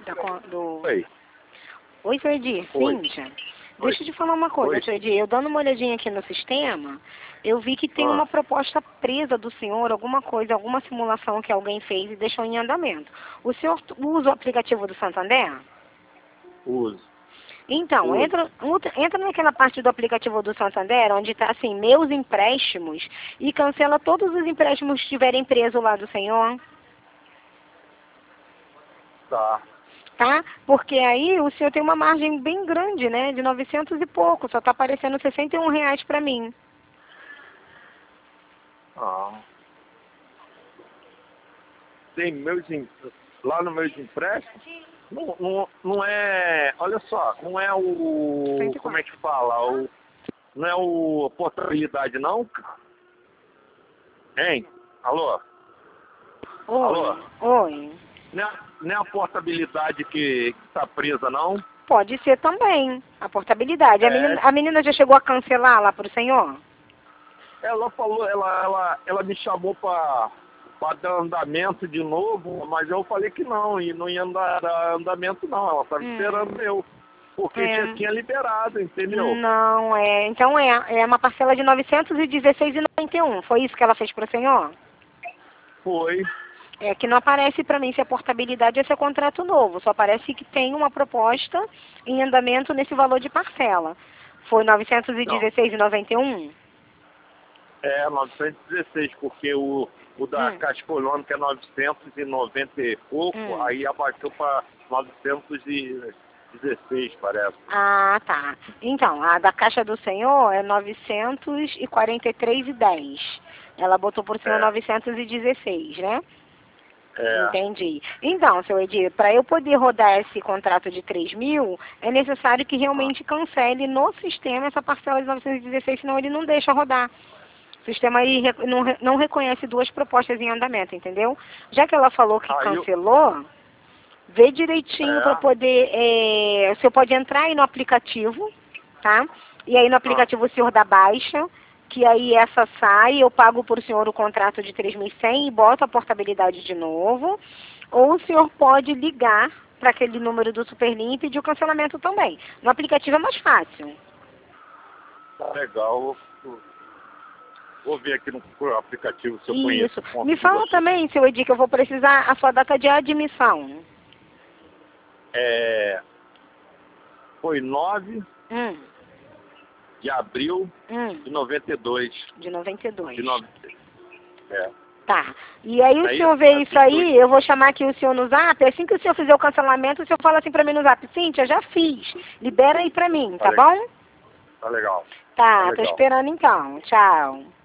do... Oi. Oi, seu Edir. Oi. Cíntia. Deixa eu te falar uma coisa, Oi. seu Edir. Eu dando uma olhadinha aqui no sistema, eu vi que tem Ah. uma proposta presa do senhor, alguma coisa, alguma simulação que alguém fez e deixou em andamento. O senhor usa o aplicativo do Santander? Uso. Então, Oi. entra naquela parte do aplicativo do Santander, onde está assim, meus empréstimos, e cancela todos os empréstimos que estiverem presos lá do senhor, Tá. tá? Porque aí o senhor tem uma margem bem grande, né? De 900 e pouco, só está aparecendo R$ 61 para mim. Ah. Tem lá no meus empréstimos, não é, olha só, não é o, 104. como é que fala, não é a portabilidade não? Hein? Alô? Oi, Alô? oi. Não é a portabilidade que tá presa não? Pode ser também, a portabilidade. É, A menina já chegou a cancelar lá para o senhor? ela falou, ela me chamou para dar andamento de novo, mas eu falei que não, e não ia dar andamento não, ela estava esperando eu, porque já tinha liberado, entendeu? Não, então é uma parcela de R$ 916,91. Foi isso que ela fez para o senhor? Foi. É que não aparece para mim se é portabilidade ou se é contrato novo. Só aparece que tem uma proposta em andamento nesse valor de parcela. Foi R$ Não, 916,91? é 916, porque o da Caixa Econômica é 990 e pouco, aí abaixou para 916, parece. Ah, tá. Então, a da Caixa do Senhor é 943,10. Ela botou por cima 916, né? É. Entendi. Então, seu Edir, para eu poder rodar esse contrato de 3.000, é necessário que realmente cancele no sistema essa parcela de 916, senão ele não deixa rodar. O sistema aí não reconhece duas propostas em andamento, entendeu? Já que ela falou que cancelou, vê direitinho para poder... o senhor pode entrar aí no aplicativo, tá? E aí no aplicativo o senhor dá baixa, que aí essa sai, eu pago por senhor o contrato de 3.100 e boto a portabilidade de novo. Ou o senhor pode ligar para aquele número do Superlim e pedir o cancelamento também. No aplicativo é mais fácil. Legal. Vou ver aqui no aplicativo se eu conheço. Isso. Me fala também, seu Edir, que eu vou precisar a sua data de admissão. Foi 9 de abril de 92. De 92. É. Tá. E aí o senhor vê isso aí, eu vou chamar aqui o senhor no zap, assim que o senhor fizer o cancelamento, o senhor fala assim pra mim no zap, Cíntia, já fiz, libera aí pra mim, tá bom? Tá legal. Tá, tô esperando então, tchau.